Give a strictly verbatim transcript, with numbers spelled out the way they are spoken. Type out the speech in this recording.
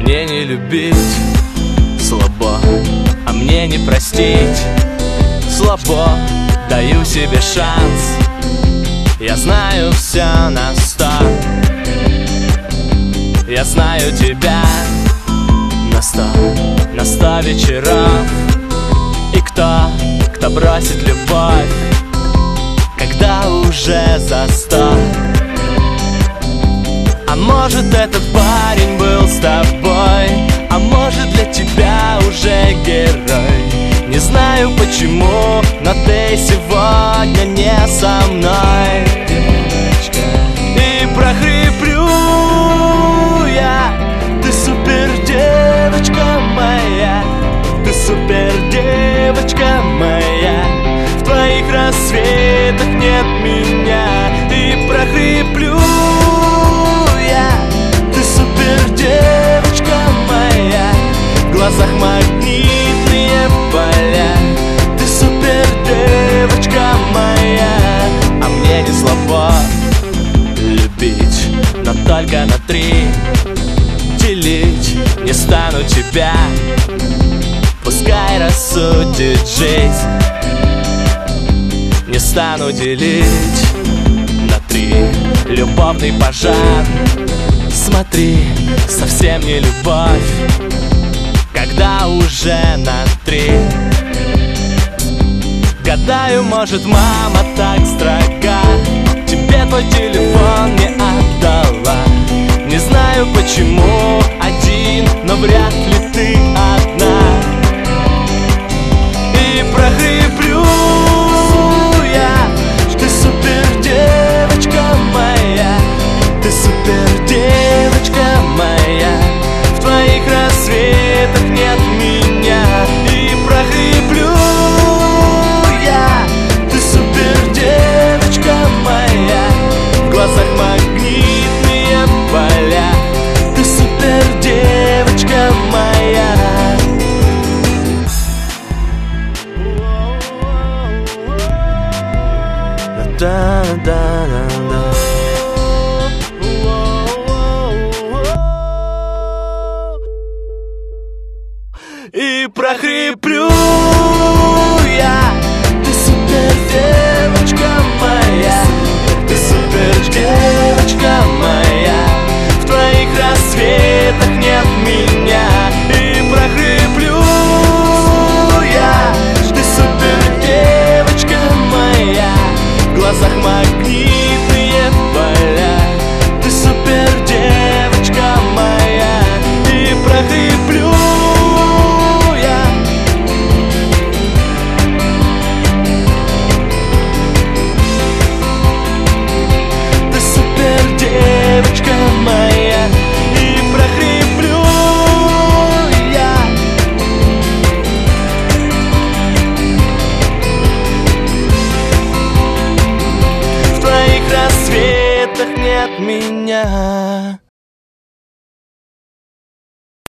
мне не любить слабо, а мне не простить слабо. Даю себе шанс, я знаю все на сто. Я знаю тебя на сто, на сто вечеров. И кто, кто бросит любовь, когда уже за сто? А может, этот парень был с тобой, а может, для тебя уже герой. Не знаю почему, но ты сегодня не со мной, девочка. И прохриплю я: ты супер девочка моя, ты супер девочка моя. В твоих рассветах нет меня. И прохриплю я: ты супер девочка моя. В глазах магнитные поля. Ты супер девочка моя. А мне не слабо любить, но только на три. Делить не стану тебя, пускай рассудит жизнь. Не стану делить на три. Любовный пожар, смотри, совсем не любовь, когда уже на три. Гадаю, может, мама так строга, тебе твой телефон не отдала. Не знаю почему один, но вряд ли ты одна. И прохриплю я: ты супер девочка моя, ты супер девочка моя. В твоих рассветах нет меня. И прохриплю я: ты супер девочка моя. В глазах магнитные поля. Ты супер девочка моя. Да-да-да-да. И прохриплю я: ты супер девочка моя, ты супер девочка моя. В твоих рассветах нет меня. И прохриплю я: ты супер девочка моя. В глазах магнитные поля. Ты супер девочка моя. И прохриплю я: ты супер девочка моя. И прохриплю я: в твоих рассветах нет меня.